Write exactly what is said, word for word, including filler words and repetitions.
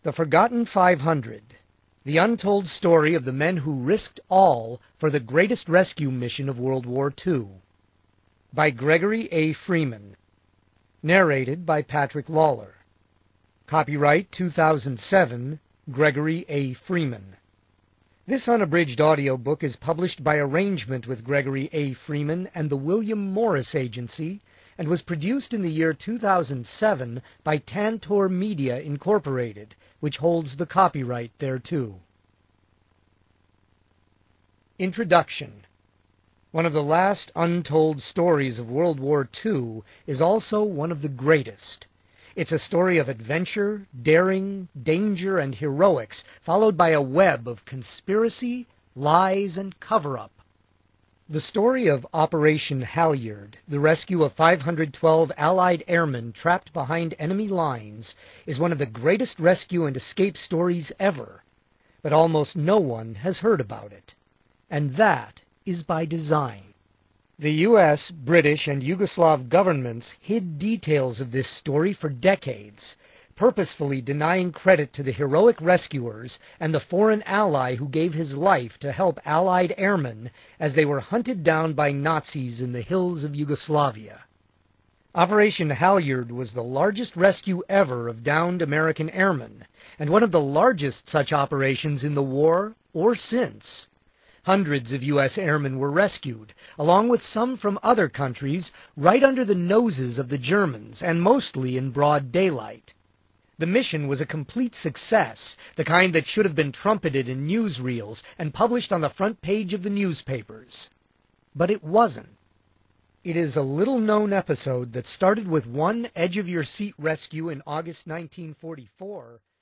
The Forgotten five hundred, the untold story of the men who risked all for the greatest rescue mission of World War Two. By Gregory A. Freeman. Narrated by Patrick Lawler. Copyright two thousand seven, Gregory A. Freeman. This unabridged audiobook is published by arrangement with Gregory A. Freeman and the William Morris Agency, and was produced in the year two thousand seven by Tantor Media, Incorporated, which holds the copyright thereto. Introduction. One of the last untold stories of World War Two is also one of the greatest. It's a story of adventure, daring, danger, and heroics, followed by a web of conspiracy, lies, and cover-up. The story of Operation Halyard, the rescue of five hundred twelve Allied airmen trapped behind enemy lines, is one of the greatest rescue and escape stories ever, but almost no one has heard about it. And that is by design. The U S, British, and Yugoslav governments hid details of this story for decades, purposefully denying credit to the heroic rescuers and the foreign ally who gave his life to help Allied airmen as they were hunted down by Nazis in the hills of Yugoslavia. Operation Halyard was the largest rescue ever of downed American airmen, and one of the largest such operations in the war or since. Hundreds of U S airmen were rescued, along with some from other countries, right under the noses of the Germans, and mostly in broad daylight. The mission was a complete success, the kind that should have been trumpeted in newsreels and published on the front page of the newspapers. But it wasn't. It is a little-known episode that started with one edge-of-your-seat rescue in August nineteen forty-four